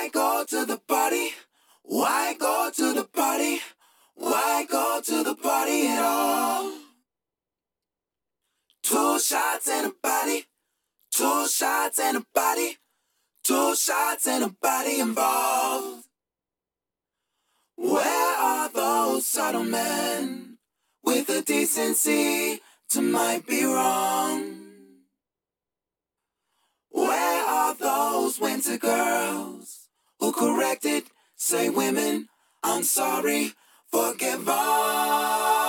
Why go to the party? Why go to the party? Why go to the party at all? 2 shots and a body, 2 shots and a body, 2 shots and a body involved. Where are those subtle men with the decency to might be wrong? Where are those winter girls who corrected, say women, I'm sorry, forgive all?